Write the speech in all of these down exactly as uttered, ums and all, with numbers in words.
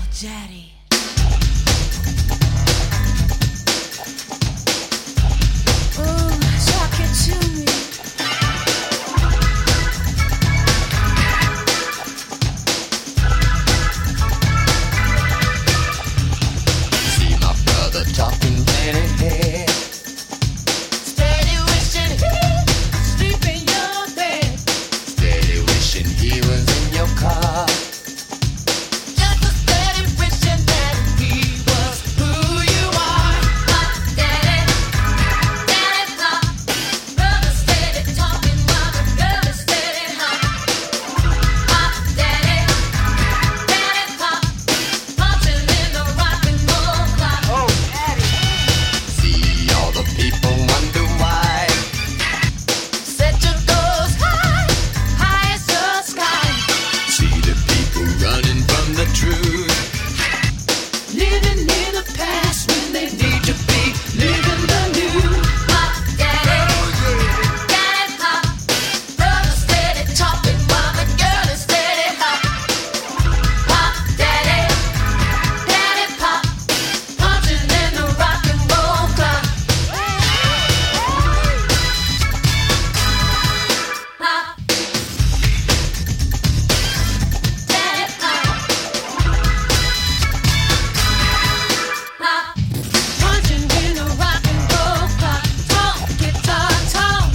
Daddy. Ooh, talk it to me. See my brother talking plenty head. Steady wishing he'd sleep in your bed. Steady wishing he was in your car. Just a steady wishing that he was who you are. Pop, daddy, daddy, pop. Brother steady talking while the girl is steady hot. Pop, daddy, daddy, pop. Punching in the rock and roll clock. Oh, daddy. See all the people wonder why. Set your goals high, high as the sky. See the people running from the truth. Living in the past when they need to be living the new. Pop, daddy, daddy, pop. Brother steady talking while the girl is steady hot. Pop, daddy, daddy, pop. Punching in the rock and roll clock. Pop, daddy, pop. Pop, punching in the rock and roll clock. Talk, guitar, talk.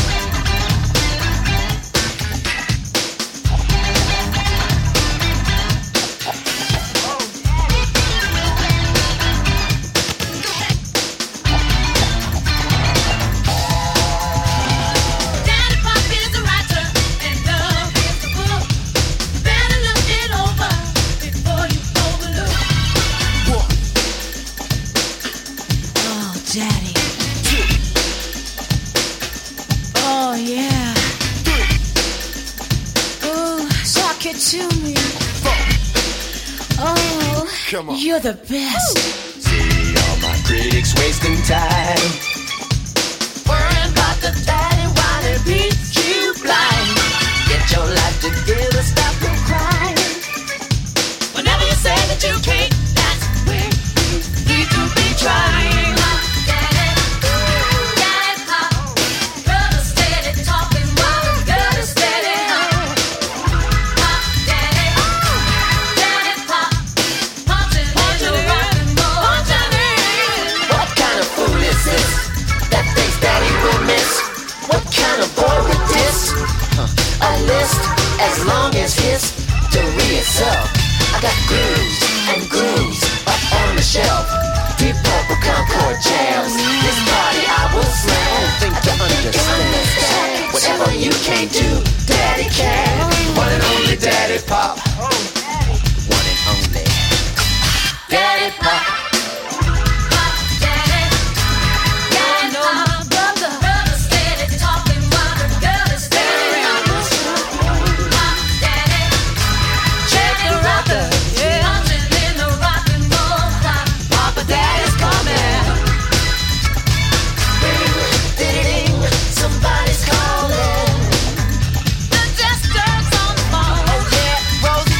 Daddy Pop is the writer and love is the book. Better look it over before you overlook. Oh, Daddy. Oh, yeah. Ooh, talk it to me. Oh, Come on. you're the best. See all my critics wasting time. Worrying about the daddy while they beat you blind. Get your life together, stop your crying. Whenever you say that you can't, that's where you need to be trying. Daddy, daddy, pop. Brother steady talking while the girl is steady hot. Pop, daddy, daddy, pop. Punching in the rock and roll. Punching in. What kind of fool is this that thinks that he will miss? What kind of boy with this? A list as long as history itself. I got grooves and grooves up on the shelf. Deep Purple Concord jams. This party I will slam. Think to understand. Whatever you can't do, Daddy can. One and only Daddy Pop. One and only Daddy Pop. Pop, daddy, daddy, pop. Brother, brother steady talking while the girl is steady hot. Pop, daddy, check the rocker. Punching in the rock and roll clock. Papa, daddy's coming. Ding, somebody's calling. The jester's on the phone. Oh yeah, Rose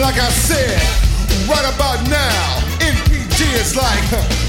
like I said, right about now, N P G is like